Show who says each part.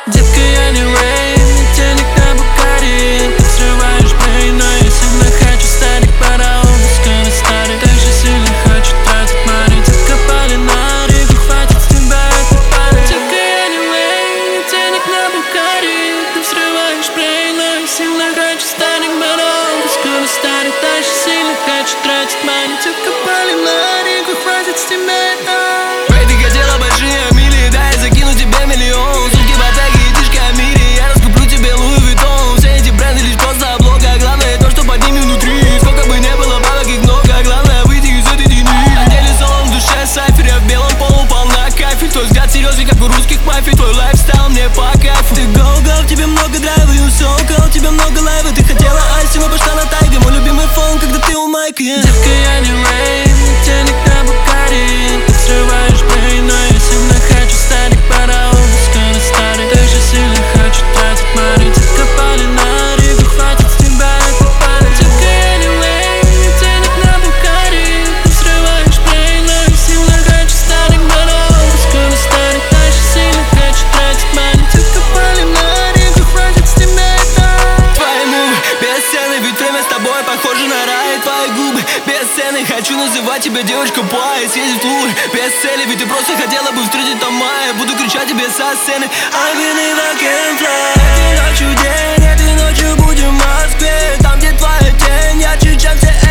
Speaker 1: Детка, я не Уэйн, денег на Букари. Ты взрываешь брейн, но я сильно хочу стать пора обыска на старе. Так же сильно хочу тратить money. Детка, пали на Ригу, хватит с тебя этой пары. Детка, я не Уэйн, денег на Букари. Ты взрываешь брейн, но я сильно хочу стать пора обыска на старе. Так же сильно хочу тратить money. Детка, пали на Ригу, хватит с тебя этой.
Speaker 2: Ты хотела большие мили, да, я закину тебе миллион. Сутки ботаги и тишка о мире, я раскуплю тебе Луи Виттон. Все эти бренды лишь просто облога, главное то, что под ними внутри. Сколько бы не было бабок, их много, главное выйти из этой тени. Отдельный салон в душе сайфер, я в белом полу пал на кайфе. Твой взгляд серьезный, как у русских мафий, твой лайфстайл мне по кайфу. Ты go-go, в тебе много драйва, you so cold, тебе много лайва. Ты хотела айси, но пошла на тайга, мой любимый фон, когда ты у майка, yeah.
Speaker 1: Детка, я не Уэйн, денег на Букари. Ты взрываешь брейн, но я сильно хочу стать пора обыска на старе. Так же сильно хочу тратить money. Детка, пали на Ригу, хватит с тебя этой пары. Детка, я не Уэйн, денег на Букари. Ты взрываешь брейн, но я сильно хочу стать пора обыска на старе. Так же сильно хочу тратить money. Детка, пали на Ригу, хватит с тебя этой.
Speaker 2: Твои мувы бесценны, ведь время с тобой похоже на рай. Твои губы бесценны, хочу называть тебя девочка Пай. Съездить в Лувр без цели, ведь ты просто хотела бы встретить там мая. Буду кричать тебе со сцены I believe I can fly. Этой ночью день, этой ночью будем в Москве. Там, где твоя тень ярче, чем все